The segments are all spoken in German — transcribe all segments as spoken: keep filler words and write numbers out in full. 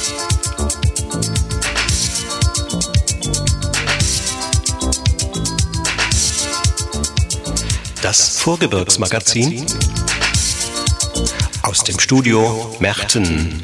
Das Vorgebirgsmagazin aus dem Studio Merten.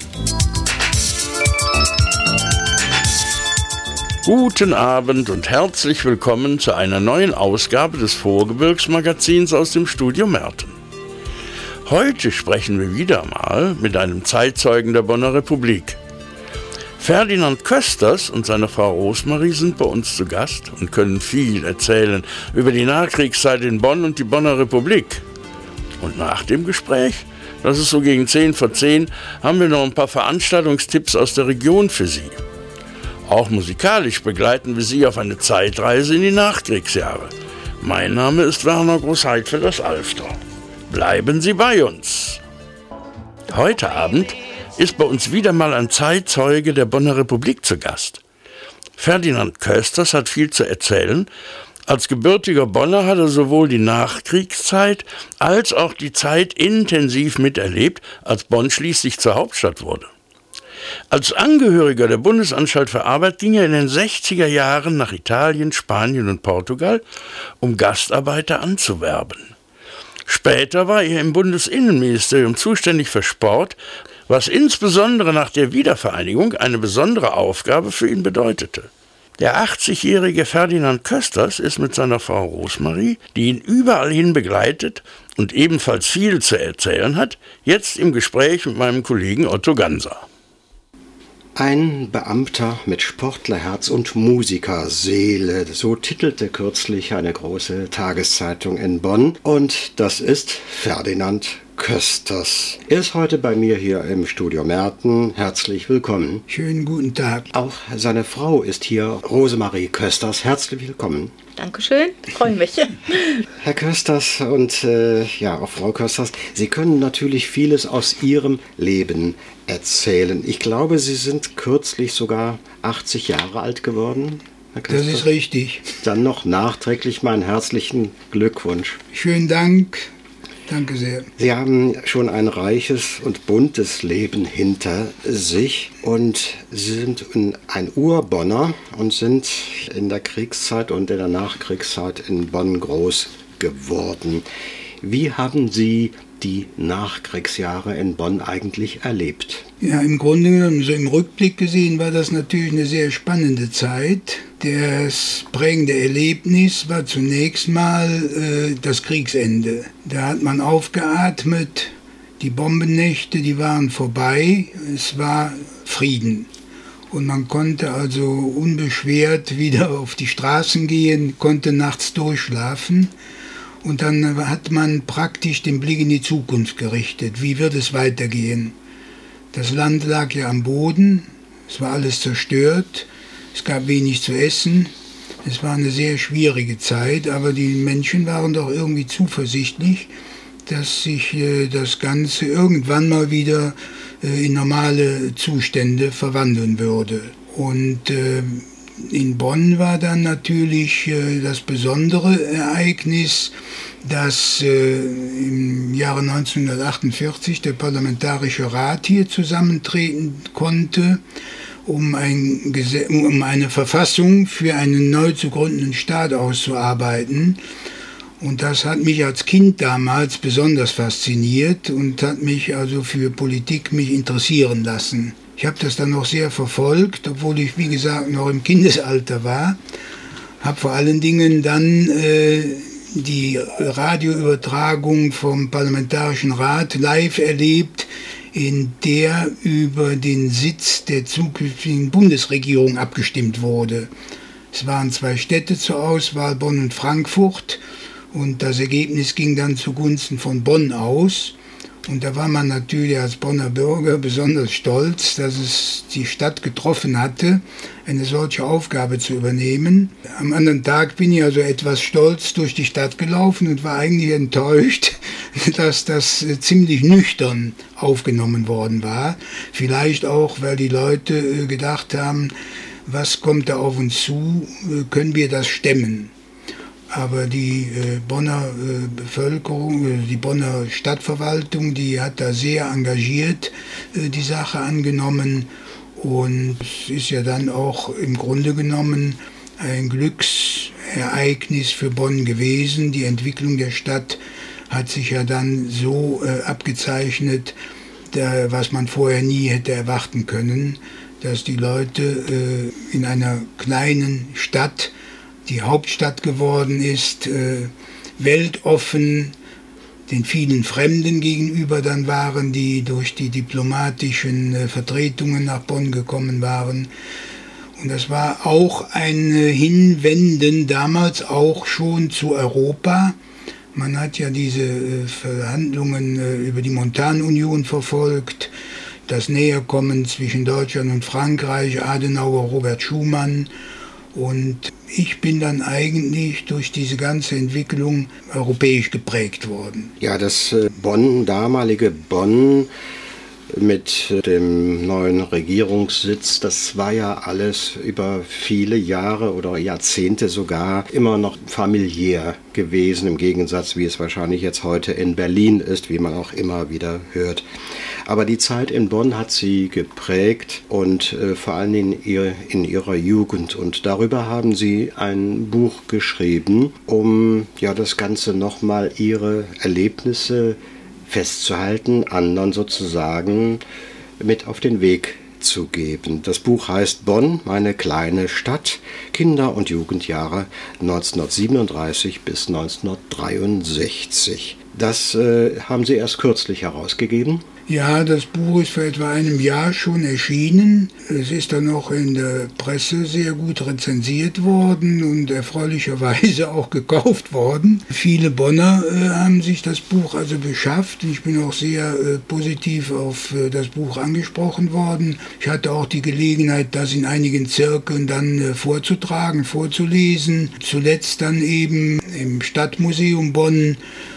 Guten Abend und herzlich willkommen zu einer neuen Ausgabe des Vorgebirgsmagazins aus dem Studio Merten. Heute sprechen wir wieder mal mit einem Zeitzeugen der Bonner Republik. Ferdinand Kösters und seine Frau Rosmarie sind bei uns zu Gast und können viel erzählen über die Nachkriegszeit in Bonn und die Bonner Republik. Und nach dem Gespräch, das ist so gegen zehn vor zehn, haben wir noch ein paar Veranstaltungstipps aus der Region für Sie. Auch musikalisch begleiten wir Sie auf eine Zeitreise in die Nachkriegsjahre. Mein Name ist Werner Großheidfeld aus Alfter. Bleiben Sie bei uns. Heute Abend ist bei uns wieder mal ein Zeitzeuge der Bonner Republik zu Gast. Ferdinand Kösters hat viel zu erzählen. Als gebürtiger Bonner hat er sowohl die Nachkriegszeit als auch die Zeit intensiv miterlebt, als Bonn schließlich zur Hauptstadt wurde. Als Angehöriger der Bundesanstalt für Arbeit ging er in den sechziger Jahren nach Italien, Spanien und Portugal, um Gastarbeiter anzuwerben. Später war er im Bundesinnenministerium zuständig für Sport, was insbesondere nach der Wiedervereinigung eine besondere Aufgabe für ihn bedeutete. Der achtzigjährige Ferdinand Kösters ist mit seiner Frau Rosmarie, die ihn überall hin begleitet und ebenfalls viel zu erzählen hat, jetzt im Gespräch mit meinem Kollegen Otto Ganser. Ein Beamter mit Sportlerherz und Musikerseele, so titelte kürzlich eine große Tageszeitung in Bonn. Und das ist Ferdinand Kösters. Er ist heute bei mir hier im Studio Merten. Herzlich willkommen. Schönen guten Tag. Auch seine Frau ist hier, Rosemarie Kösters. Herzlich willkommen. Dankeschön, freue mich. Herr Kösters und äh, ja, auch Frau Kösters, Sie können natürlich vieles aus Ihrem Leben erzählen. Ich glaube, Sie sind kürzlich sogar achtzig Jahre alt geworden. Herr Kösters. Das ist richtig. Dann noch nachträglich meinen herzlichen Glückwunsch. Schönen Dank. Danke sehr. Sie haben schon ein reiches und buntes Leben hinter sich und Sie sind ein Urbonner und sind in der Kriegszeit und in der Nachkriegszeit in Bonn groß geworden. Wie haben Sie die Nachkriegsjahre in Bonn eigentlich erlebt? Ja, im Grunde genommen, so im Rückblick gesehen, war das natürlich eine sehr spannende Zeit. Das prägende Erlebnis war zunächst mal äh, das Kriegsende. Da hat man aufgeatmet, die Bombennächte, die waren vorbei, es war Frieden. Und man konnte also unbeschwert wieder auf die Straßen gehen, konnte nachts durchschlafen. Und dann hat man praktisch den Blick in die Zukunft gerichtet. Wie wird es weitergehen? Das Land lag ja am Boden, es war alles zerstört, es gab wenig zu essen. Es war eine sehr schwierige Zeit, aber die Menschen waren doch irgendwie zuversichtlich, dass sich äh, das Ganze irgendwann mal wieder äh, in normale Zustände verwandeln würde. Und äh, in Bonn war dann natürlich äh, das besondere Ereignis, dass äh, im Jahre neunzehnhundertachtundvierzig der Parlamentarische Rat hier zusammentreten konnte, um, ein Gese- um eine Verfassung für einen neu zu gründenden Staat auszuarbeiten. Und das hat mich als Kind damals besonders fasziniert und hat mich also für Politik mich interessieren lassen. Ich habe das dann noch sehr verfolgt, obwohl ich, wie gesagt, noch im Kindesalter war. Habe vor allen Dingen dann äh, die Radioübertragung vom Parlamentarischen Rat live erlebt, in der über den Sitz der zukünftigen Bundesregierung abgestimmt wurde. Es waren zwei Städte zur Auswahl, Bonn und Frankfurt, und das Ergebnis ging dann zugunsten von Bonn aus. Und da war man natürlich als Bonner Bürger besonders stolz, dass es die Stadt getroffen hatte, eine solche Aufgabe zu übernehmen. Am anderen Tag bin ich also etwas stolz durch die Stadt gelaufen und war eigentlich enttäuscht, dass das ziemlich nüchtern aufgenommen worden war. Vielleicht auch, weil die Leute gedacht haben, was kommt da auf uns zu, können wir das stemmen? Aber die äh, Bonner äh, Bevölkerung, äh, die Bonner Stadtverwaltung, die hat da sehr engagiert äh, die Sache angenommen Und es ist ja dann auch im Grunde genommen ein Glücksereignis für Bonn gewesen. Die Entwicklung der Stadt hat sich ja dann so äh, abgezeichnet, der, was man vorher nie hätte erwarten können, dass die Leute äh, in einer kleinen Stadt, die Hauptstadt geworden ist, äh, weltoffen, den vielen Fremden gegenüber dann waren, die durch die diplomatischen äh, Vertretungen nach Bonn gekommen waren. Und das war auch ein äh, Hinwenden damals auch schon zu Europa. Man hat ja diese äh, Verhandlungen äh, über die Montanunion verfolgt, das Näherkommen zwischen Deutschland und Frankreich, Adenauer, Robert Schuman. Und ich bin dann eigentlich durch diese ganze Entwicklung europäisch geprägt worden. Ja, das Bonn, damalige Bonn mit dem neuen Regierungssitz, das war ja alles über viele Jahre oder Jahrzehnte sogar immer noch familiär gewesen, im Gegensatz, wie es wahrscheinlich jetzt heute in Berlin ist, wie man auch immer wieder hört. Aber die Zeit in Bonn hat sie geprägt und äh, vor allem in, ihr, in ihrer Jugend. Und darüber haben sie ein Buch geschrieben, um ja das Ganze nochmal ihre Erlebnisse festzuhalten, anderen sozusagen mit auf den Weg zu geben. Das Buch heißt Bonn, meine kleine Stadt, Kinder- und Jugendjahre neunzehnhundertsiebenunddreißig bis neunzehnhundertdreiundsechzig. Das äh, haben Sie erst kürzlich herausgegeben. Ja, das Buch ist vor etwa einem Jahr schon erschienen. Es ist dann auch in der Presse sehr gut rezensiert worden und erfreulicherweise auch gekauft worden. Viele Bonner äh, haben sich das Buch also beschafft. Ich bin auch sehr äh, positiv auf äh, das Buch angesprochen worden. Ich hatte auch die Gelegenheit, das in einigen Zirkeln dann äh, vorzutragen, vorzulesen. Zuletzt dann eben im Stadtmuseum Bonn.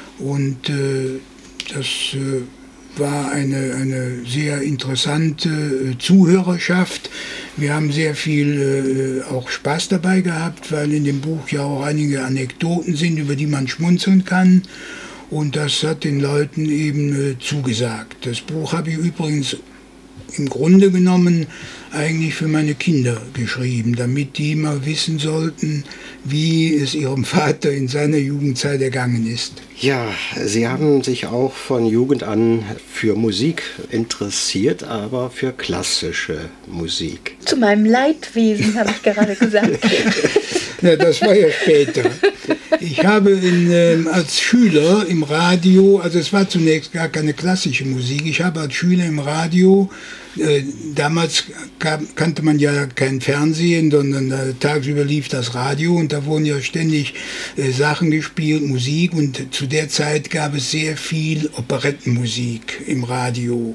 Und äh, das äh, war eine, eine sehr interessante äh, Zuhörerschaft. Wir haben sehr viel äh, auch Spaß dabei gehabt, weil in dem Buch ja auch einige Anekdoten sind, über die man schmunzeln kann. Und das hat den Leuten eben äh, zugesagt. Das Buch habe ich übrigens im Grunde genommen eigentlich für meine Kinder geschrieben, damit die mal wissen sollten, wie es ihrem Vater in seiner Jugendzeit ergangen ist. Ja, Sie haben sich auch von Jugend an für Musik interessiert, aber für klassische Musik. Zu meinem Leidwesen, habe ich gerade gesagt. Ja, das war ja später. Ich habe in, äh, als Schüler im Radio, also es war zunächst gar keine klassische Musik, ich habe als Schüler im Radio, äh, damals gab, kannte man ja kein Fernsehen, sondern äh, tagsüber lief das Radio und da wurden ja ständig äh, Sachen gespielt, Musik, und zu der Zeit gab es sehr viel Operettenmusik im Radio.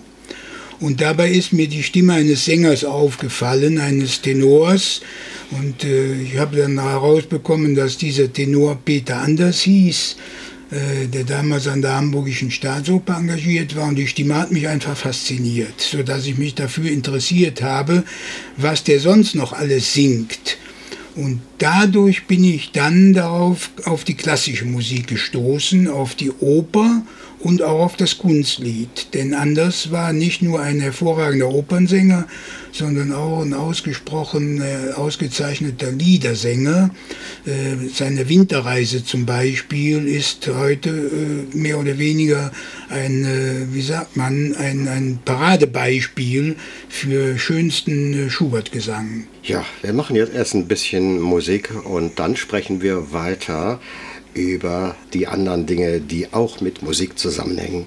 Und dabei ist mir die Stimme eines Sängers aufgefallen, eines Tenors. Und äh, ich habe dann herausbekommen, dass dieser Tenor Peter Anders hieß, äh, der damals an der Hamburgischen Staatsoper engagiert war. Und die Stimme hat mich einfach fasziniert, sodass ich mich dafür interessiert habe, was der sonst noch alles singt. Und dadurch bin ich dann darauf auf die klassische Musik gestoßen, auf die Oper und auch auf das Kunstlied. Denn Anders war nicht nur ein hervorragender Opernsänger, sondern auch ein ausgesprochen äh, ausgezeichneter Liedersänger. Äh, seine Winterreise zum Beispiel ist heute äh, mehr oder weniger ein, äh, wie sagt man, ein, ein Paradebeispiel für schönsten äh, Schubert-Gesang. Ja, wir machen jetzt erst ein bisschen Musik und dann sprechen wir weiter über die anderen Dinge, die auch mit Musik zusammenhängen.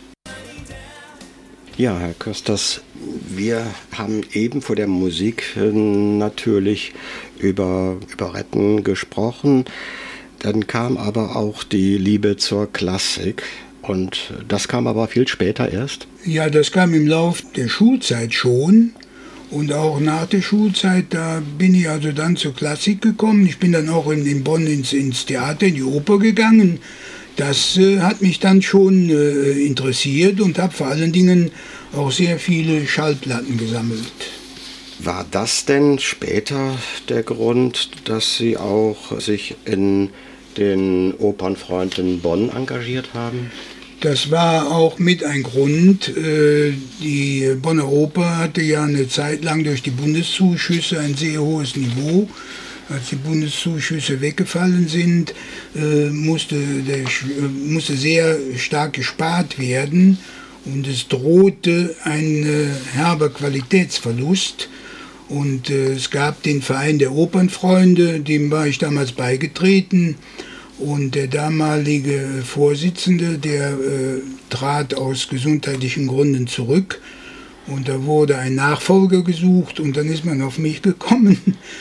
Ja, Herr Kösters, wir haben eben vor der Musik natürlich über Operetten gesprochen. Dann kam aber auch die Liebe zur Klassik und das kam aber viel später erst. Ja, das kam im Lauf der Schulzeit schon. Und auch nach der Schulzeit, da bin ich also dann zur Klassik gekommen. Ich bin dann auch in, in Bonn ins, ins Theater, in die Oper gegangen. Das äh, hat mich dann schon äh, interessiert und habe vor allen Dingen auch sehr viele Schallplatten gesammelt. War das denn später der Grund, dass Sie auch sich in den Opernfreunden Bonn engagiert haben? Das war auch mit ein Grund. Die Bonner Oper hatte ja eine Zeit lang durch die Bundeszuschüsse ein sehr hohes Niveau. Als die Bundeszuschüsse weggefallen sind, musste, der, musste sehr stark gespart werden und es drohte ein herber Qualitätsverlust. Und es gab den Verein der Opernfreunde, dem war ich damals beigetreten. Und der damalige Vorsitzende, der äh, trat aus gesundheitlichen Gründen zurück. Und da wurde ein Nachfolger gesucht und dann ist man auf mich gekommen.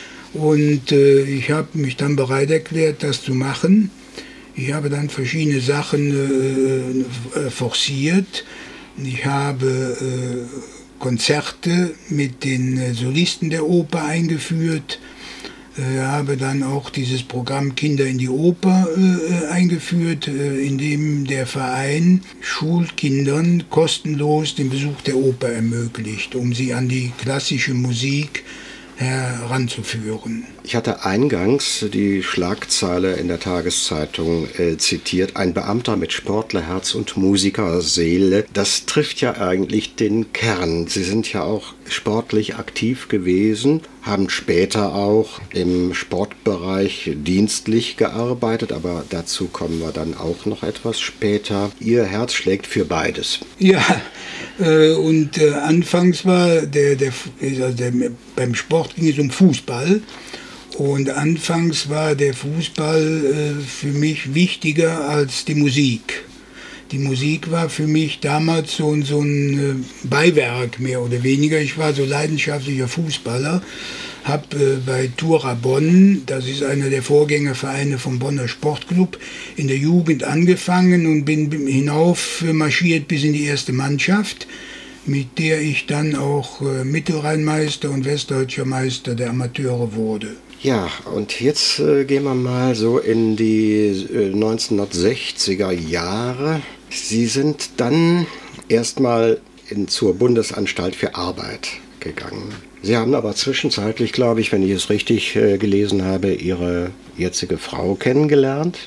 Und äh, ich habe mich dann bereit erklärt, das zu machen. Ich habe dann verschiedene Sachen äh, forciert. Ich habe äh, Konzerte mit den äh, Solisten der Oper eingeführt. Ich habe dann auch dieses Programm Kinder in die Oper äh, eingeführt, äh, in dem der Verein Schulkindern kostenlos den Besuch der Oper ermöglicht, um sie an die klassische Musik heranzuführen. Ich hatte eingangs die Schlagzeile in der Tageszeitung äh, zitiert, ein Beamter mit Sportlerherz und Musikerseele. Das trifft ja eigentlich den Kern. Sie sind ja auch sportlich aktiv gewesen, haben später auch im Sportbereich dienstlich gearbeitet, aber dazu kommen wir dann auch noch etwas später. Ihr Herz schlägt für beides. Ja, äh, und äh, anfangs war der, der, also der, beim Sport ging es um Fußball. Und anfangs war der Fußball äh, für mich wichtiger als die Musik. Die Musik war für mich damals so, so ein äh, Beiwerk, mehr oder weniger. Ich war so leidenschaftlicher Fußballer, habe äh, bei Thura Bonn, das ist einer der Vorgängervereine vom Bonner Sportclub, in der Jugend angefangen und bin hinauf marschiert bis in die erste Mannschaft, mit der ich dann auch äh, Mittelrheinmeister und Westdeutscher Meister der Amateure wurde. Ja, und jetzt äh, gehen wir mal so in die äh, neunzehnhundertsechziger Jahre. Sie sind dann erstmal in, zur Bundesanstalt für Arbeit gegangen. Sie haben aber zwischenzeitlich, glaube ich, wenn ich es richtig äh, gelesen habe, Ihre jetzige Frau kennengelernt.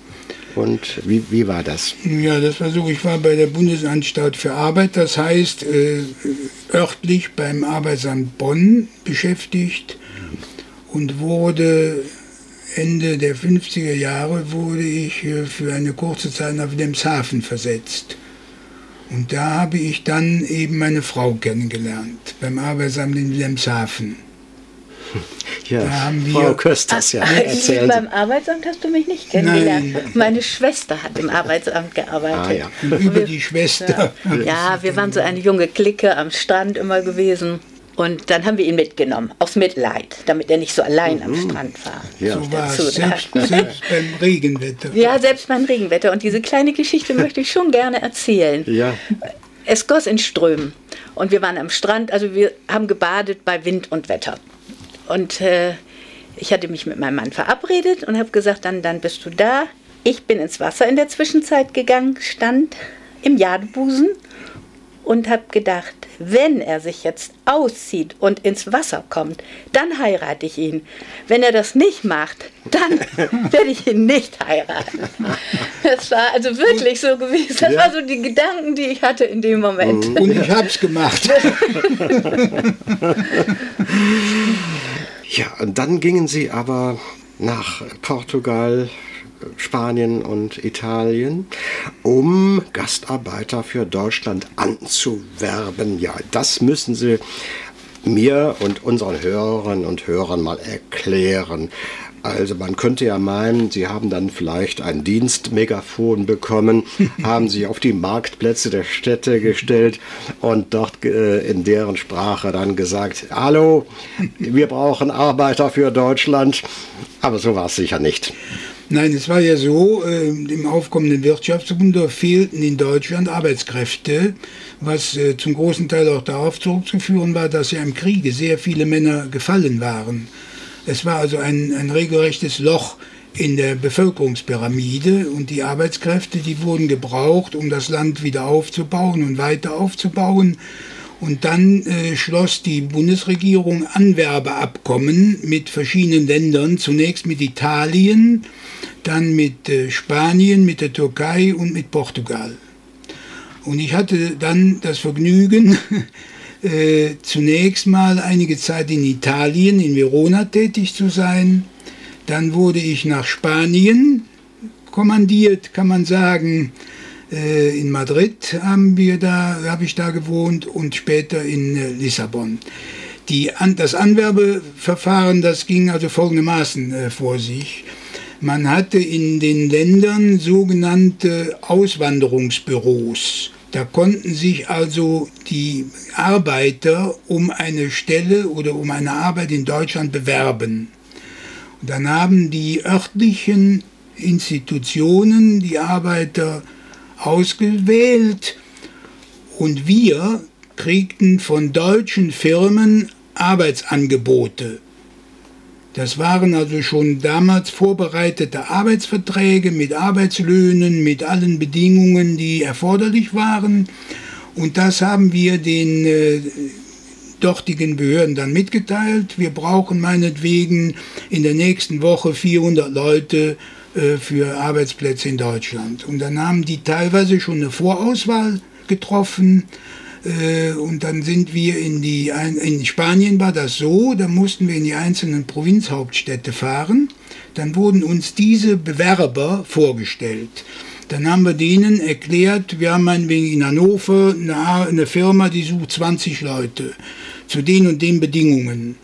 Und wie, wie war das? Ja, das war so, ich war bei der Bundesanstalt für Arbeit, das heißt äh, örtlich beim Arbeitsamt Bonn beschäftigt. Und wurde Ende der fünfziger Jahre wurde ich für eine kurze Zeit nach Wilhelmshaven versetzt. Und da habe ich dann eben meine Frau kennengelernt, beim Arbeitsamt in Wilhelmshaven. Ja, da haben wir, Frau Kösters, ja. Erzählen. Beim Arbeitsamt hast du mich nicht kennengelernt. Nein. Meine Schwester hat im Arbeitsamt gearbeitet. Ah, ja. Und über wir, die Schwester. Ja, ja, wir waren so eine junge Clique am Strand immer gewesen. Und dann haben wir ihn mitgenommen, aus Mitleid, damit er nicht so allein am Strand war. Ja. So war es, selbst, selbst beim Regenwetter. Ja, selbst beim Regenwetter. Und diese kleine Geschichte möchte ich schon gerne erzählen. Ja. Es goss in Strömen. Und wir waren am Strand, also wir haben gebadet bei Wind und Wetter. Und äh, ich hatte mich mit meinem Mann verabredet und habe gesagt, dann, dann bist du da. Ich bin ins Wasser in der Zwischenzeit gegangen, stand im Jadebusen und habe gedacht, wenn er sich jetzt auszieht und ins Wasser kommt, dann heirate ich ihn. Wenn er das nicht macht, dann werde ich ihn nicht heiraten. Das war also wirklich so gewesen. Das ja. war so die Gedanken, die ich hatte in dem Moment. Und ich habe es gemacht. Ja, und dann gingen Sie aber nach Portugal, Spanien und Italien, um Gastarbeiter für Deutschland anzuwerben. Ja, das müssen Sie mir und unseren Hörerinnen und Hörern mal erklären. Also man könnte ja meinen, Sie haben dann vielleicht ein Dienstmegafon bekommen, haben sich auf die Marktplätze der Städte gestellt und dort äh, in deren Sprache dann gesagt, hallo, wir brauchen Arbeiter für Deutschland. Aber so war es sicher nicht. Nein, es war ja so, äh, im aufkommenden Wirtschaftswunder fehlten in Deutschland Arbeitskräfte, was äh, zum großen Teil auch darauf zurückzuführen war, dass ja im Kriege sehr viele Männer gefallen waren. Es war also ein, ein regelrechtes Loch in der Bevölkerungspyramide und die Arbeitskräfte, die wurden gebraucht, um das Land wieder aufzubauen und weiter aufzubauen. Und dann äh, schloss die Bundesregierung Anwerbeabkommen mit verschiedenen Ländern, zunächst mit Italien, dann mit äh, Spanien, mit der Türkei und mit Portugal. Und ich hatte dann das Vergnügen, äh, zunächst mal einige Zeit in Italien, in Verona tätig zu sein. Dann wurde ich nach Spanien kommandiert, kann man sagen. Äh, in Madrid haben wir da, habe ich da gewohnt und später in äh, Lissabon. Die, an, das Anwerbeverfahren, das ging also folgendermaßen äh, vor sich. Man hatte in den Ländern sogenannte Auswanderungsbüros. Da konnten sich also die Arbeiter um eine Stelle oder um eine Arbeit in Deutschland bewerben. Und dann haben die örtlichen Institutionen die Arbeiter ausgewählt und wir kriegten von deutschen Firmen Arbeitsangebote. Das waren also schon damals vorbereitete Arbeitsverträge mit Arbeitslöhnen, mit allen Bedingungen, die erforderlich waren. Und das haben wir den äh, dortigen Behörden dann mitgeteilt. Wir brauchen meinetwegen in der nächsten Woche vierhundert Leute äh, für Arbeitsplätze in Deutschland. Und dann haben die teilweise schon eine Vorauswahl getroffen. Und dann sind wir in die, in Spanien war das so, da mussten wir in die einzelnen Provinzhauptstädte fahren. Dann wurden uns diese Bewerber vorgestellt. Dann haben wir denen erklärt, wir haben meinetwegen in Hannover eine, eine Firma, die sucht zwanzig Leute zu den und den Bedingungen.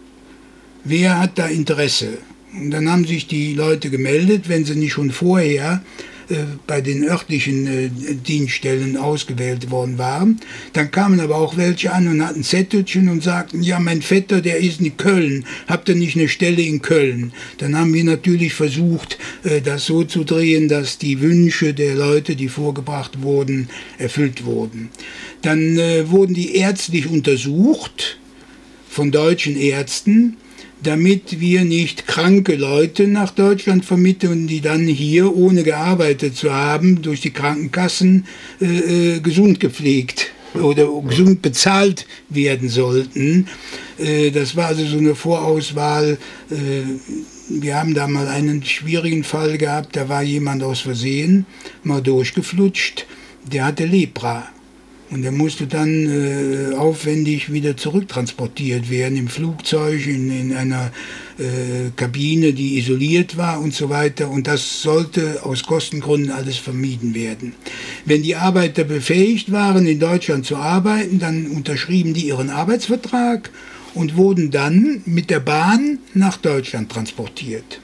Wer hat da Interesse? Und dann haben sich die Leute gemeldet, wenn sie nicht schon vorher bei den örtlichen äh, Dienststellen ausgewählt worden waren. Dann kamen aber auch welche an und hatten Zettelchen und sagten, ja, mein Vetter, der ist in Köln, habt ihr nicht eine Stelle in Köln? Dann haben wir natürlich versucht, äh, das so zu drehen, dass die Wünsche der Leute, die vorgebracht wurden, erfüllt wurden. Dann äh, wurden die ärztlich untersucht von deutschen Ärzten, damit wir nicht kranke Leute nach Deutschland vermitteln, die dann hier, ohne gearbeitet zu haben, durch die Krankenkassen äh, äh, gesund gepflegt oder gesund bezahlt werden sollten. Äh, das war also so eine Vorauswahl. Äh, wir haben da mal einen schwierigen Fall gehabt, da war jemand aus Versehen mal durchgeflutscht, der hatte Lepra. Und er musste dann äh, aufwendig wieder zurücktransportiert werden im Flugzeug, in, in einer äh, Kabine, die isoliert war und so weiter. Und das sollte aus Kostengründen alles vermieden werden. Wenn die Arbeiter befähigt waren, in Deutschland zu arbeiten, dann unterschrieben die ihren Arbeitsvertrag und wurden dann mit der Bahn nach Deutschland transportiert.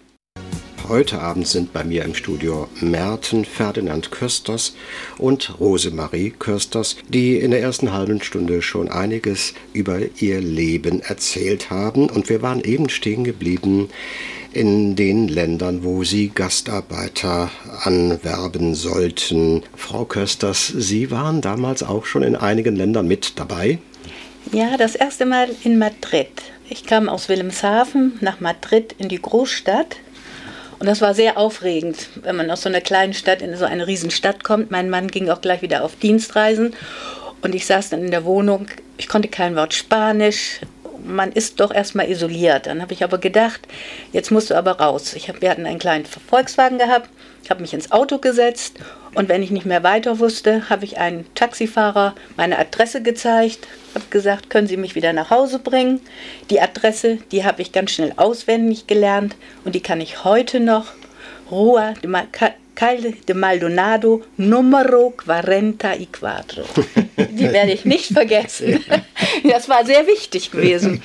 Heute Abend sind bei mir im Studio Merten Ferdinand Kösters und Rosemarie Kösters, die in der ersten halben Stunde schon einiges über ihr Leben erzählt haben. Und wir waren eben stehen geblieben in den Ländern, wo sie Gastarbeiter anwerben sollten. Frau Kösters, Sie waren damals auch schon in einigen Ländern mit dabei? Ja, das erste Mal in Madrid. Ich kam aus Wilhelmshaven nach Madrid in die Großstadt. Und das war sehr aufregend, wenn man aus so einer kleinen Stadt in so eine Riesenstadt kommt. Mein Mann ging auch gleich wieder auf Dienstreisen und ich saß dann in der Wohnung. Ich konnte kein Wort Spanisch. Man ist doch erstmal isoliert. Dann habe ich aber gedacht, jetzt musst du aber raus. Ich hab, wir hatten einen kleinen Volkswagen gehabt, habe mich ins Auto gesetzt und wenn ich nicht mehr weiter wusste, habe ich einen Taxifahrer meine Adresse gezeigt, habe gesagt, können Sie mich wieder nach Hause bringen. Die Adresse, die habe ich ganz schnell auswendig gelernt und die kann ich heute noch. Rua de Ma- Calle de Maldonado, Numero vierundzwanzig. Die werde ich nicht vergessen. Das war sehr wichtig gewesen.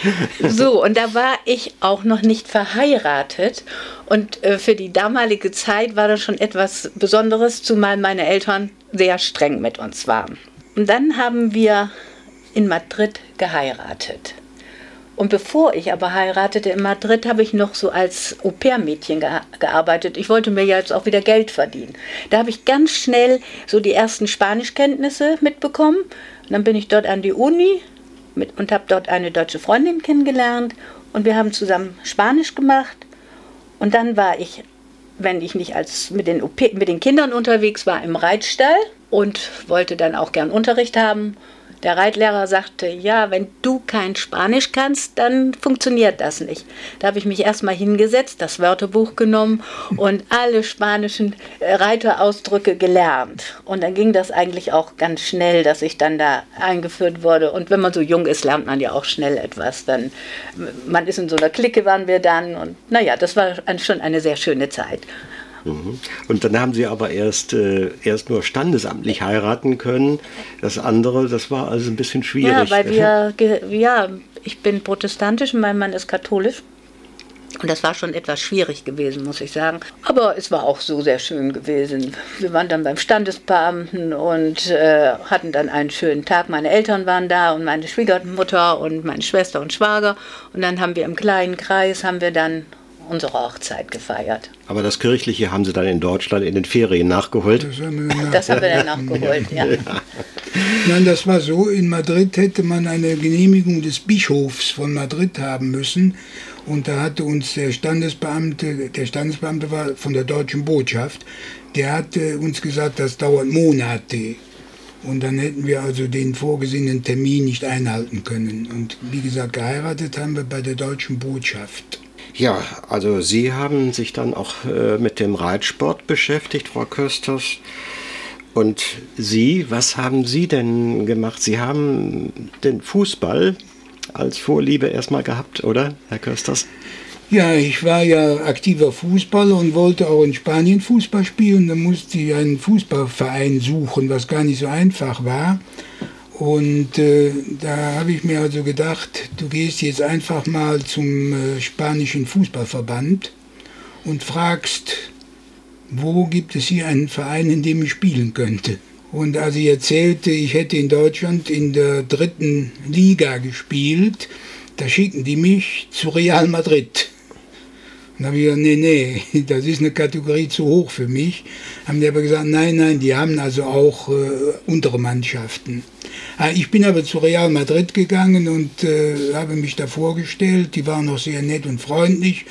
So, und da war ich auch noch nicht verheiratet. Und äh, für die damalige Zeit war das schon etwas Besonderes, zumal meine Eltern sehr streng mit uns waren. Und dann haben wir in Madrid geheiratet. Und bevor ich aber heiratete in Madrid, habe ich noch so als Au-pair-Mädchen ge- gearbeitet. Ich wollte mir ja jetzt auch wieder Geld verdienen. Da habe ich ganz schnell so die ersten Spanischkenntnisse mitbekommen. Und dann bin ich dort an die Uni mit, und habe dort eine deutsche Freundin kennengelernt. Und wir haben zusammen Spanisch gemacht. Und dann war ich, wenn ich nicht als mit den, mit den Kindern unterwegs war, im Reitstall und wollte dann auch gern Unterricht haben. Der Reitlehrer sagte, ja, wenn du kein Spanisch kannst, dann funktioniert das nicht. Da habe ich mich erstmal hingesetzt, das Wörterbuch genommen und alle spanischen Reiterausdrücke gelernt. Und dann ging das eigentlich auch ganz schnell, dass ich dann da eingeführt wurde. Und wenn man so jung ist, lernt man ja auch schnell etwas. Dann, man ist in so einer Clique, waren wir dann. Und naja, das war schon eine sehr schöne Zeit. Und dann haben Sie aber erst, äh, erst nur standesamtlich heiraten können. Das andere, das war also ein bisschen schwierig. Ja, weil wir, ja, ich bin protestantisch und mein Mann ist katholisch. Und das war schon etwas schwierig gewesen, muss ich sagen. Aber es war auch so sehr schön gewesen. Wir waren dann beim Standesbeamten und äh, hatten dann einen schönen Tag. Meine Eltern waren da und meine Schwiegermutter und meine Schwester und Schwager. Und dann haben wir im kleinen Kreis, haben wir dann unsere Hochzeit gefeiert. Aber das Kirchliche haben Sie dann in Deutschland in den Ferien nachgeholt? Das haben wir, nach das haben wir dann nachgeholt, ja. ja. Nein, das war so, in Madrid hätte man eine Genehmigung des Bischofs von Madrid haben müssen. Und da hatte uns der Standesbeamte, der Standesbeamte war von der deutschen Botschaft, der hatte uns gesagt, das dauert Monate. Und dann hätten wir also den vorgesehenen Termin nicht einhalten können. Und wie gesagt, geheiratet haben wir bei der deutschen Botschaft. Ja, also Sie haben sich dann auch äh, mit dem Reitsport beschäftigt, Frau Kösters. Und Sie, was haben Sie denn gemacht? Sie haben den Fußball als Vorliebe erstmal gehabt, oder, Herr Kösters? Ja, ich war ja aktiver Fußballer und wollte auch in Spanien Fußball spielen. Da musste ich einen Fußballverein suchen, was gar nicht so einfach war. Und äh, da habe ich mir also gedacht, du gehst jetzt einfach mal zum äh, spanischen Fußballverband und fragst, wo gibt es hier einen Verein, in dem ich spielen könnte. Und als ich erzählte, ich hätte in Deutschland in der dritten Liga gespielt, da schickten die mich zu Real Madrid. Und da habe ich gesagt, nee, nee, das ist eine Kategorie zu hoch für mich. Haben die aber gesagt, nein, nein, die haben also auch äh, untere Mannschaften. Ich bin aber zu Real Madrid gegangen und äh, habe mich da vorgestellt. Die waren auch sehr nett und freundlich,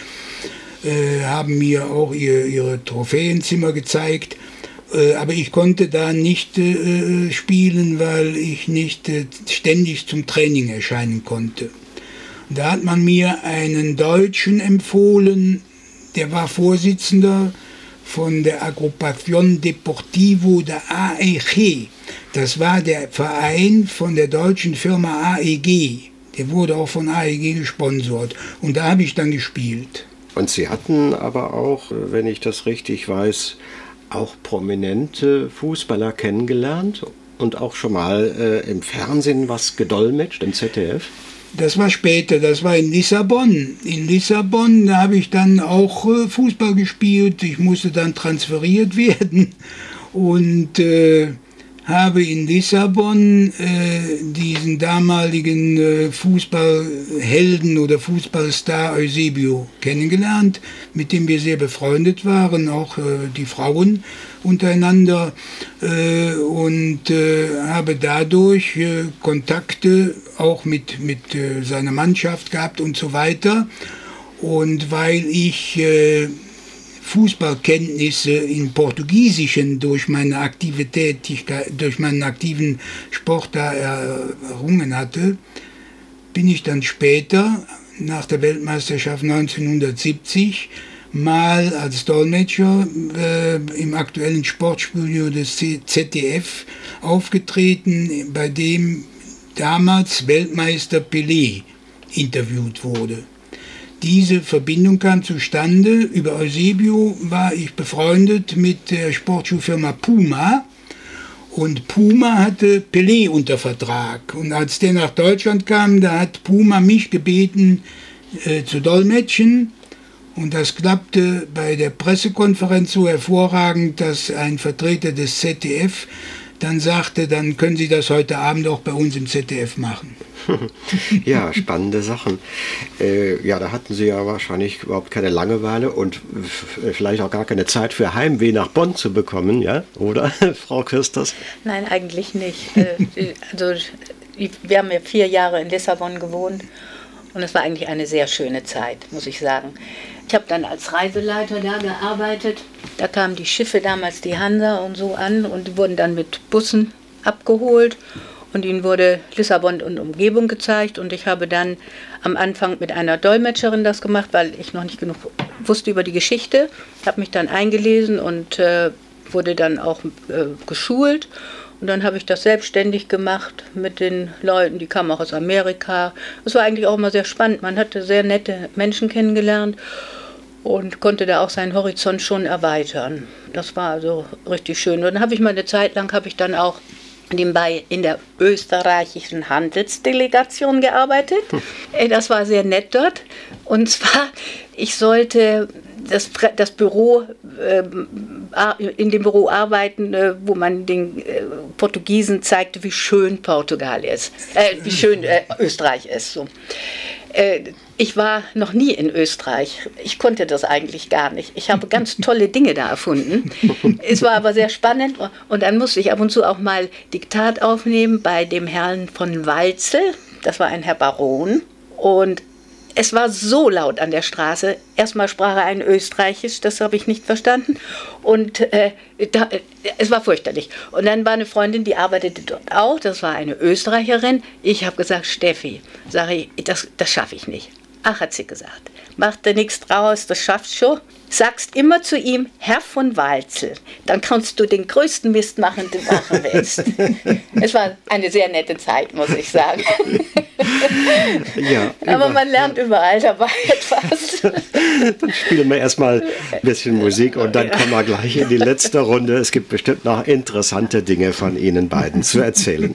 äh, haben mir auch ihr, ihre Trophäenzimmer gezeigt. Äh, aber ich konnte da nicht äh, spielen, weil ich nicht äh, ständig zum Training erscheinen konnte. Da hat man mir einen Deutschen empfohlen, der war Vorsitzender von der Agrupación Deportivo der A E G. Das war der Verein von der deutschen Firma A E G. Der wurde auch von A E G gesponsert. Und da habe ich dann gespielt. Und Sie hatten aber auch, wenn ich das richtig weiß, auch prominente Fußballer kennengelernt und auch schon mal äh, im Fernsehen was gedolmetscht, im Z D F? Das war später, das war in Lissabon. In Lissabon, da habe ich dann auch äh, Fußball gespielt. Ich musste dann transferiert werden und äh, habe in Lissabon äh, diesen damaligen äh, Fußballhelden oder Fußballstar Eusebio kennengelernt, mit dem wir sehr befreundet waren, auch äh, die Frauen untereinander, äh, und äh, habe dadurch äh, Kontakte auch mit, mit äh, seiner Mannschaft gehabt und so weiter. Und weil ich äh, Fußballkenntnisse in Portugiesischen durch meine aktive Tätigkeit, durch meinen aktiven Sport da errungen hatte, bin ich dann später, nach der Weltmeisterschaft neunzehnhundertsiebzig, mal als Dolmetscher äh, im aktuellen Sportstudio des Z D F aufgetreten, bei dem damals Weltmeister Pelé interviewt wurde. Diese Verbindung kam zustande. Über Eusebio war ich befreundet mit der Sportschuhfirma Puma. Und Puma hatte Pelé unter Vertrag. Und als der nach Deutschland kam, da hat Puma mich gebeten äh, zu dolmetschen. Und das klappte bei der Pressekonferenz so hervorragend, dass ein Vertreter des Z D F dann sagte, dann können Sie das heute Abend auch bei uns im Z D F machen. Ja, spannende Sachen. Äh, ja, da hatten Sie ja wahrscheinlich überhaupt keine Langeweile und vielleicht auch gar keine Zeit für Heimweh nach Bonn zu bekommen, ja? Oder, Frau Kösters? Nein, eigentlich nicht. äh, also, wir haben ja vier Jahre in Lissabon gewohnt und es war eigentlich eine sehr schöne Zeit, muss ich sagen. Ich habe dann als Reiseleiter da gearbeitet. Da kamen die Schiffe damals, die Hansa und so an, und die wurden dann mit Bussen abgeholt. und ihnen wurde Lissabon und Umgebung gezeigt und ich habe dann am Anfang mit einer Dolmetscherin das gemacht, weil ich noch nicht genug wusste über die Geschichte, habe mich dann eingelesen und äh, wurde dann auch äh, geschult und dann habe ich das selbstständig gemacht mit den Leuten, die kamen auch aus Amerika. Es war eigentlich auch immer sehr spannend, man hatte sehr nette Menschen kennengelernt und konnte da auch seinen Horizont schon erweitern. Das war also richtig schön. Und dann habe ich mal eine Zeit lang, habe ich dann auch nebenbei in der österreichischen Handelsdelegation gearbeitet. Das war sehr nett dort. Und zwar, ich sollte das, das Büro, in dem Büro arbeiten, wo man den Portugiesen zeigte, wie schön Portugal ist, äh, wie schön äh, Österreich ist. So. Ich war noch nie in Österreich. Ich konnte das eigentlich gar nicht. Ich habe ganz tolle Dinge da erfunden. Es war aber sehr spannend und dann musste ich ab und zu auch mal Diktat aufnehmen bei dem Herrn von Walzel. Das war ein Herr Baron und es war so laut an der Straße. Erstmal sprach er ein Österreichisch, das habe ich nicht verstanden. Und äh, da, es war fürchterlich. Und dann war eine Freundin, die arbeitete dort auch, das war eine Österreicherin. Ich habe gesagt, Steffi, sage ich, das, das schaffe ich nicht. Ach, hat sie gesagt, macht da nichts draus, das schaffst schon. Sagst immer zu ihm, Herr von Walzel, dann kannst du den größten Mist machen, den du machen willst. Es war eine sehr nette Zeit, muss ich sagen. Ja, aber über, man lernt ja. überall dabei etwas. Dann spielen wir erstmal ein bisschen Musik und dann kommen wir gleich in die letzte Runde. Es gibt bestimmt noch interessante Dinge von Ihnen beiden zu erzählen.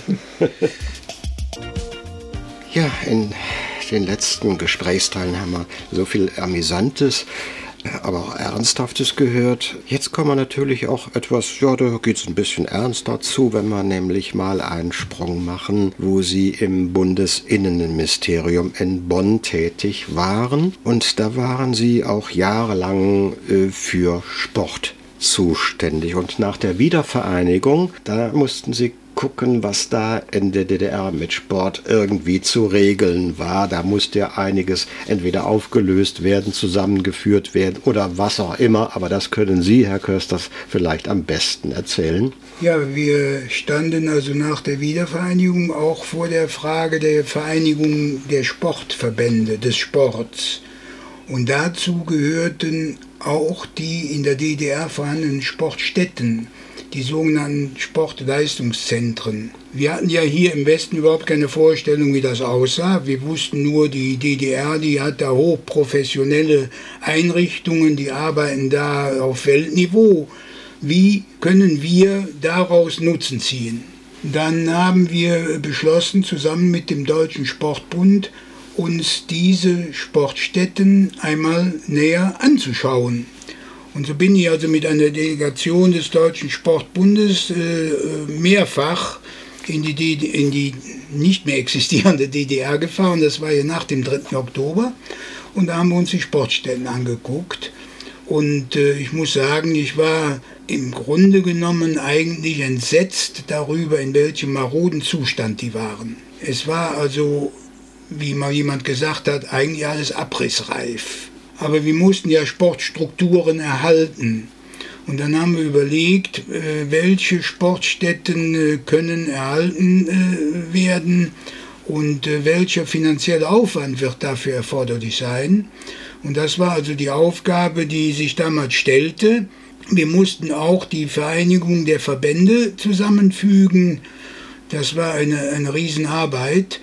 Ja, in den letzten Gesprächsteilen haben wir so viel Amüsantes, aber auch Ernsthaftes gehört. Jetzt kommen wir natürlich auch etwas, ja, da geht es ein bisschen ernster zu, wenn wir nämlich mal einen Sprung machen, wo Sie im Bundesinnenministerium in Bonn tätig waren. Und da waren Sie auch jahrelang äh, für Sport zuständig. Und nach der Wiedervereinigung, da mussten Sie gucken, was da in der D D R mit Sport irgendwie zu regeln war. Da musste ja einiges entweder aufgelöst werden, zusammengeführt werden oder was auch immer. Aber das können Sie, Herr Kösters, vielleicht am besten erzählen. Ja, wir standen also nach der Wiedervereinigung auch vor der Frage der Vereinigung der Sportverbände, des Sports. Und dazu gehörten auch die in der D D R vorhandenen Sportstätten, die sogenannten Sportleistungszentren. Wir hatten ja hier im Westen überhaupt keine Vorstellung, wie das aussah. Wir wussten nur, die D D R, die hat da hochprofessionelle Einrichtungen, die arbeiten da auf Weltniveau. Wie können wir daraus Nutzen ziehen? Dann haben wir beschlossen, zusammen mit dem Deutschen Sportbund, uns diese Sportstätten einmal näher anzuschauen. Und so bin ich also mit einer Delegation des Deutschen Sportbundes äh, mehrfach in die, D D, in die nicht mehr existierende D D R gefahren. Das war ja nach dem dritten Oktober. Und da haben wir uns die Sportstätten angeguckt. Und äh, ich muss sagen, ich war im Grunde genommen eigentlich entsetzt darüber, in welchem maroden Zustand die waren. Es war also, wie mal jemand gesagt hat, eigentlich alles abrissreif. Aber wir mussten ja Sportstrukturen erhalten. Und dann haben wir überlegt, welche Sportstätten können erhalten werden und welcher finanzielle Aufwand wird dafür erforderlich sein. Und das war also die Aufgabe, die sich damals stellte. Wir mussten auch die Vereinigung der Verbände zusammenfügen. Das war eine, eine Riesenarbeit,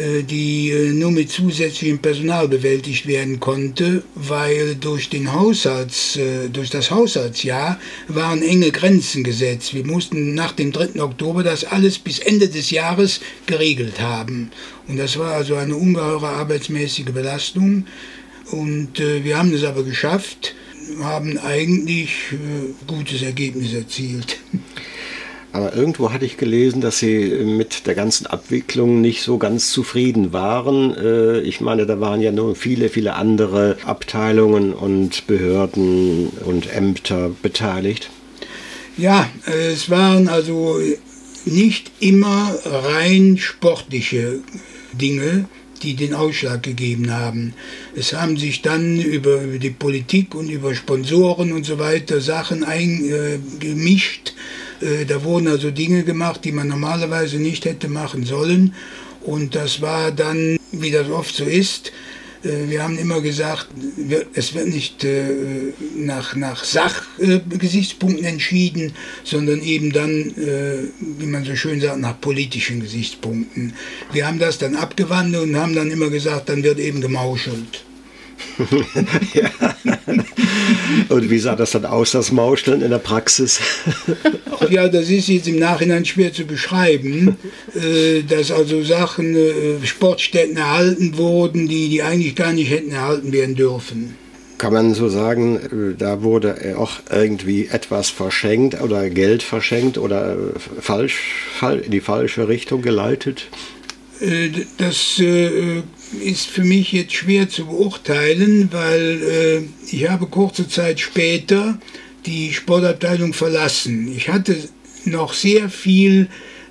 die nur mit zusätzlichem Personal bewältigt werden konnte, weil durch, den Haushalts, durch das Haushaltsjahr waren enge Grenzen gesetzt. Wir mussten nach dem dritten Oktober das alles bis Ende des Jahres geregelt haben. Und das war also eine ungeheure arbeitsmäßige Belastung. Und äh, wir haben es aber geschafft, haben eigentlich äh, gutes Ergebnis erzielt. Aber irgendwo hatte ich gelesen, dass Sie mit der ganzen Abwicklung nicht so ganz zufrieden waren. Ich meine, da waren ja nur viele, viele andere Abteilungen und Behörden und Ämter beteiligt. Ja, es waren also nicht immer rein sportliche Dinge, die den Ausschlag gegeben haben. Es haben sich dann über die Politik und über Sponsoren und so weiter Sachen eingemischt, Äh, da wurden also Dinge gemacht, die man normalerweise nicht hätte machen sollen. Und das war dann, wie das oft so ist, äh, wir haben immer gesagt, wir, es wird nicht äh, nach, nach Sachgesichtspunkten äh, entschieden, sondern eben dann, äh, wie man so schön sagt, nach politischen Gesichtspunkten. Wir haben das dann abgewandelt und haben dann immer gesagt, dann wird eben gemauschelt. Ja. Und wie sah das dann aus, das Mauscheln in der Praxis? Ach ja, das ist jetzt im Nachhinein schwer zu beschreiben, äh, dass also Sachen, äh, Sportstätten erhalten wurden, die, die eigentlich gar nicht hätten erhalten werden dürfen. Kann man so sagen, da wurde auch irgendwie etwas verschenkt oder Geld verschenkt oder falsch, in die falsche Richtung geleitet? Das äh, ist für mich jetzt schwer zu beurteilen, weil äh, ich habe kurze Zeit später die Sportabteilung verlassen. Ich hatte noch sehr viel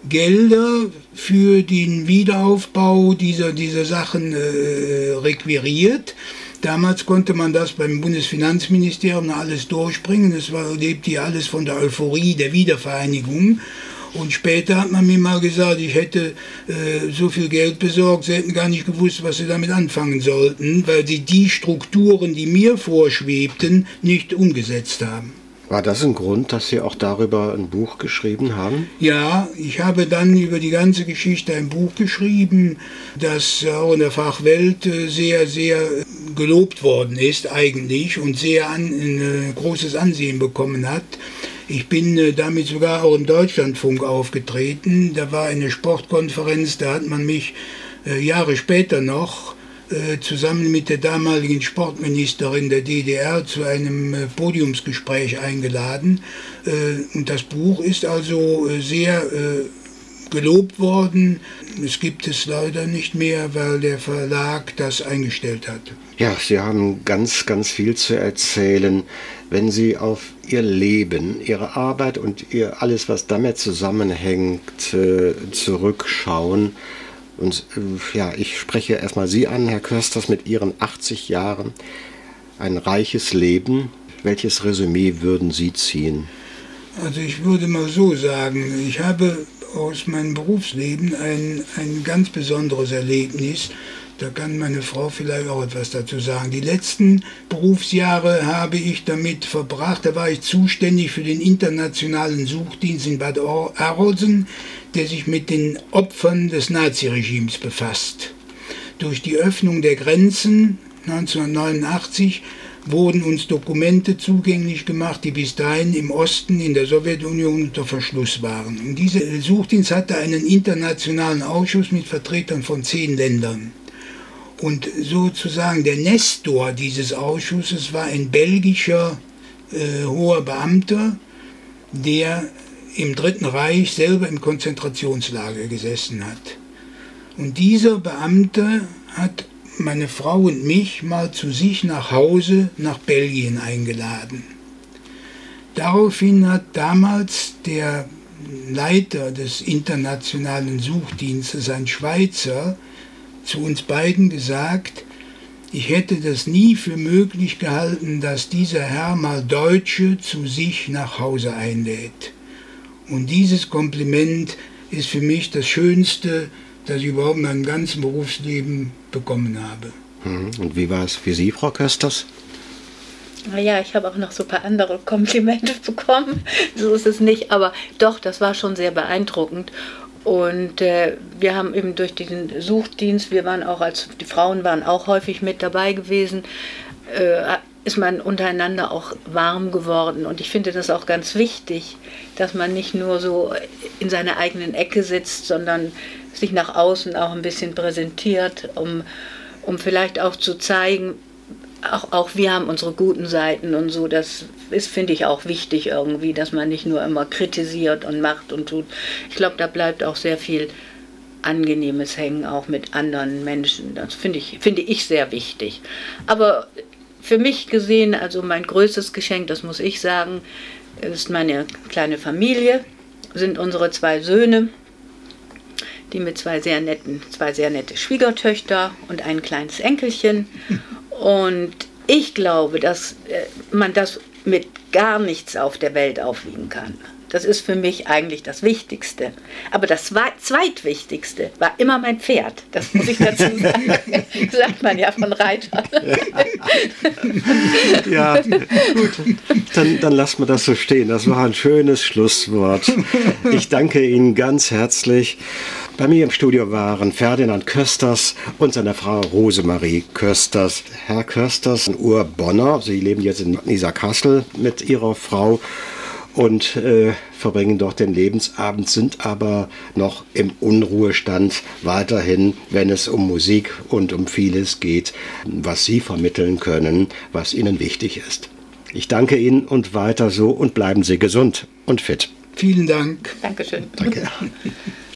Gelder für den Wiederaufbau dieser, dieser Sachen äh, requiriert. Damals konnte man das beim Bundesfinanzministerium alles durchbringen. Es war, lebte hier alles von der Euphorie der Wiedervereinigung. Und später hat man mir mal gesagt, ich hätte äh, so viel Geld besorgt, sie hätten gar nicht gewusst, was sie damit anfangen sollten, weil sie die Strukturen, die mir vorschwebten, nicht umgesetzt haben. War das ein Grund, dass Sie auch darüber ein Buch geschrieben haben? Ja, ich habe dann über die ganze Geschichte ein Buch geschrieben, das auch in der Fachwelt sehr, sehr gelobt worden ist eigentlich und sehr an, ein großes Ansehen bekommen hat. Ich bin äh, damit sogar auch im Deutschlandfunk aufgetreten. Da war eine Sportkonferenz, da hat man mich äh, Jahre später noch äh, zusammen mit der damaligen Sportministerin der D D R zu einem äh, Podiumsgespräch eingeladen. Äh, und das Buch ist also äh, sehr äh, gelobt worden. Es gibt es leider nicht mehr, weil der Verlag das eingestellt hat. Ja, Sie haben ganz, ganz viel zu erzählen. Wenn Sie auf Ihr Leben, Ihre Arbeit und ihr alles, was damit zusammenhängt, äh, zurückschauen. Und äh, ja, ich spreche erstmal Sie an, Herr Kösters, mit Ihren achtzig Jahren. Ein reiches Leben. Welches Resümee würden Sie ziehen? Also ich würde mal so sagen, ich habe aus meinem Berufsleben ein, ein ganz besonderes Erlebnis. Da kann meine Frau vielleicht auch etwas dazu sagen. Die letzten Berufsjahre habe ich damit verbracht, da war ich zuständig für den internationalen Suchdienst in Bad Arolsen, der sich mit den Opfern des Naziregimes befasst. Durch die Öffnung der Grenzen neunzehnhundertneunundachtzig wurden uns Dokumente zugänglich gemacht, die bis dahin im Osten in der Sowjetunion unter Verschluss waren. Und dieser Suchdienst hatte einen internationalen Ausschuss mit Vertretern von zehn Ländern. Und sozusagen der Nestor dieses Ausschusses war ein belgischer äh, hoher Beamter, der im Dritten Reich selber im Konzentrationslager gesessen hat. Und dieser Beamte hat meine Frau und mich mal zu sich nach Hause nach Belgien eingeladen. Daraufhin hat damals der Leiter des internationalen Suchdienstes, ein Schweizer, zu uns beiden gesagt, ich hätte das nie für möglich gehalten, dass dieser Herr mal Deutsche zu sich nach Hause einlädt. Und dieses Kompliment ist für mich das Schönste, das ich überhaupt in meinem ganzen Berufsleben bekommen habe. Und wie war es für Sie, Frau Kösters? Naja, ich habe auch noch so ein paar andere Komplimente bekommen, so ist es nicht, aber doch, das war schon sehr beeindruckend. Und äh, wir haben eben durch diesen Suchdienst, wir waren auch als, die Frauen waren auch häufig mit dabei gewesen, äh, ist man untereinander auch warm geworden. Und ich finde das auch ganz wichtig, dass man nicht nur so in seiner eigenen Ecke sitzt, sondern sich nach außen auch ein bisschen präsentiert, um, um vielleicht auch zu zeigen, auch, auch wir haben unsere guten Seiten und so. Das ist, finde ich, auch wichtig irgendwie, dass man nicht nur immer kritisiert und macht und tut. Ich glaube, da bleibt auch sehr viel Angenehmes hängen, auch mit anderen Menschen. Das finde ich, finde ich sehr wichtig. Aber für mich gesehen, also mein größtes Geschenk, das muss ich sagen, ist meine kleine Familie, sind unsere zwei Söhne, die mit zwei sehr netten, zwei sehr nette Schwiegertöchter und ein kleines Enkelchen. Und ich glaube, dass man das mit gar nichts auf der Welt aufwiegen kann. Das ist für mich eigentlich das Wichtigste. Aber das Zweitwichtigste war immer mein Pferd. Das muss ich dazu sagen. Sagt man ja von Reitern. Ja, gut. Dann, dann lassen wir das so stehen. Das war ein schönes Schlusswort. Ich danke Ihnen ganz herzlich. Bei mir im Studio waren Ferdinand Kösters und seine Frau Rosemarie Kösters. Herr Kösters, ein Urbonner. Sie leben jetzt in Niederkassel mit Ihrer Frau und äh, verbringen dort den Lebensabend, sind aber noch im Unruhestand weiterhin, wenn es um Musik und um vieles geht, was Sie vermitteln können, was Ihnen wichtig ist. Ich danke Ihnen und weiter so und bleiben Sie gesund und fit. Vielen Dank. Dankeschön. Danke.